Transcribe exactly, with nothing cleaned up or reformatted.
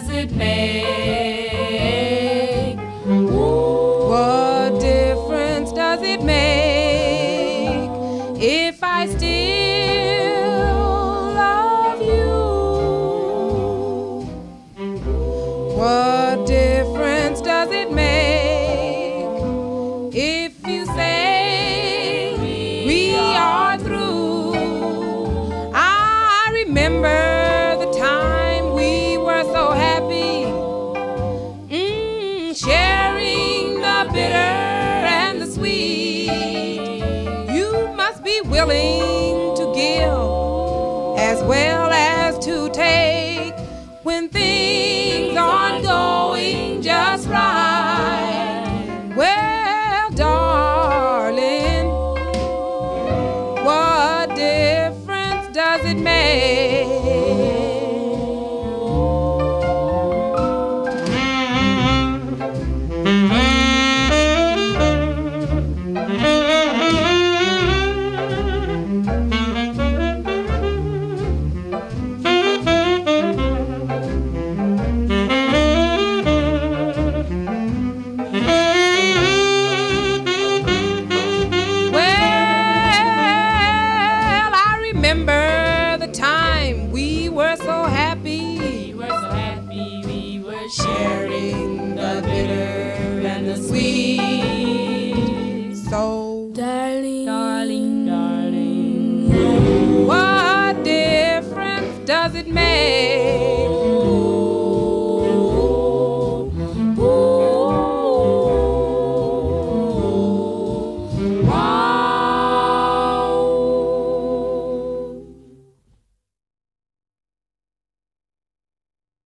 does it make? What difference does it make if I still love you? What difference does it make if you say we are through? I remember the time we were so happy, mm, sharing the bitter and the sweet. You must be willing to give as well as to take when things aren't going just right. Well, darling, what difference does it make? Remember the time we were so happy, We were so happy, we were sharing the bitter and the sweet.